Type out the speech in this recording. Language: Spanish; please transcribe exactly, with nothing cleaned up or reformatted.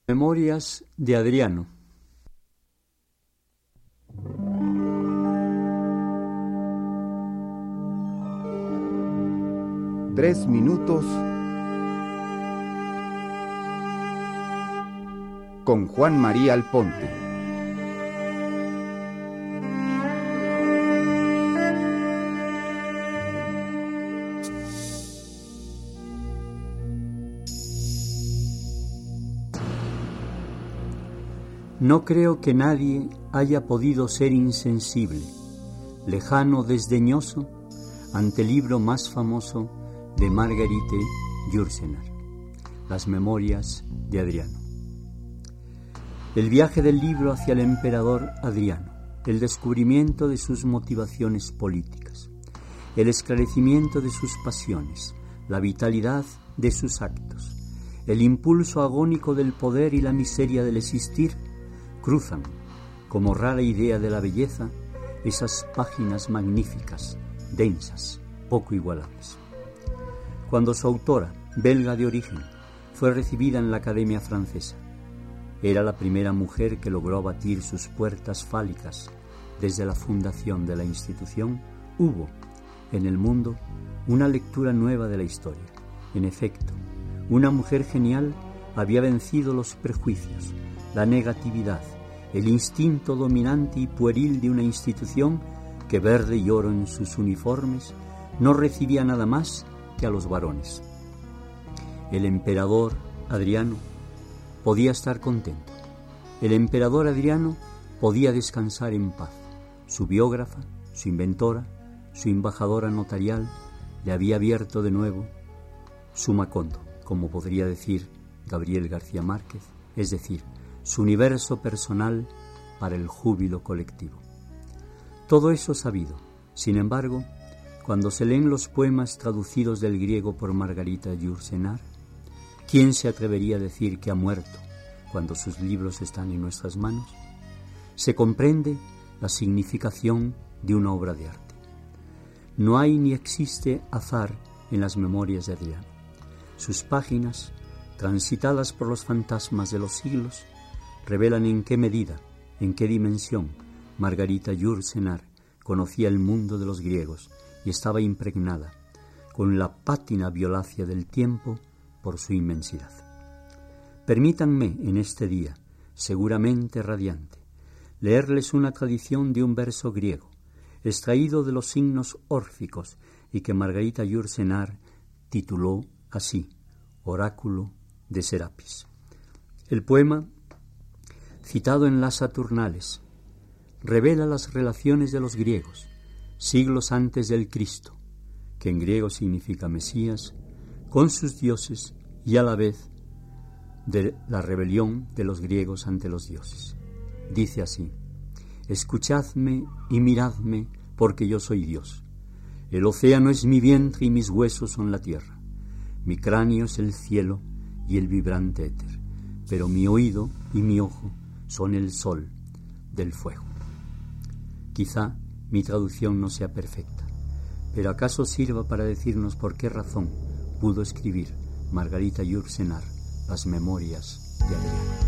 Memorias de Adriano. Tres minutos con Juan María Alponte. No creo que nadie haya podido ser insensible, lejano, desdeñoso, ante el libro más famoso de Marguerite Yourcenar, Las Memorias de Adriano. El viaje del libro hacia el emperador Adriano, el descubrimiento de sus motivaciones políticas, el esclarecimiento de sus pasiones, la vitalidad de sus actos, el impulso agónico del poder y la miseria del existir, cruzan, como rara idea de la belleza, esas páginas magníficas, densas, poco igualables. Cuando su autora, belga de origen, fue recibida en la Academia Francesa, era la primera mujer que logró abatir sus puertas fálicas desde la fundación de la institución. Hubo, en el mundo, una lectura nueva de la historia. En efecto, una mujer genial había vencido los prejuicios, la negatividad, el instinto dominante y pueril de una institución que, verde y oro en sus uniformes, no recibía nada más que a los varones. El emperador Adriano podía estar contento. El emperador Adriano podía descansar en paz. Su biógrafa, su inventora, su embajadora notarial le había abierto de nuevo su Macondo, como podría decir Gabriel García Márquez, es decir, su universo personal para el júbilo colectivo. Todo eso sabido, sin embargo, cuando se leen los poemas traducidos del griego por Margarita Yourcenar, ¿quién se atrevería a decir que ha muerto cuando sus libros están en nuestras manos? Se comprende la significación de una obra de arte. No hay ni existe azar en las memorias de Adriano. Sus páginas, transitadas por los fantasmas de los siglos, revelan en qué medida, en qué dimensión Margarita Yourcenar conocía el mundo de los griegos y estaba impregnada con la pátina violácea del tiempo por su inmensidad. Permítanme en este día, seguramente radiante, leerles una tradición de un verso griego, extraído de los signos órficos y que Margarita Yourcenar tituló así, Oráculo de Serapis. El poema, citado en las Saturnales, revela las relaciones de los griegos, siglos antes del Cristo, que en griego significa Mesías, con sus dioses y a la vez de la rebelión de los griegos ante los dioses. Dice así: escuchadme y miradme, porque yo soy Dios. El océano es mi vientre y mis huesos son la tierra. Mi cráneo es el cielo y el vibrante éter, pero mi oído y mi ojo son el sol del fuego. Quizá mi traducción no sea perfecta, pero acaso sirva para decirnos por qué razón pudo escribir Margarita Yourcenar Las Memorias de Adriano.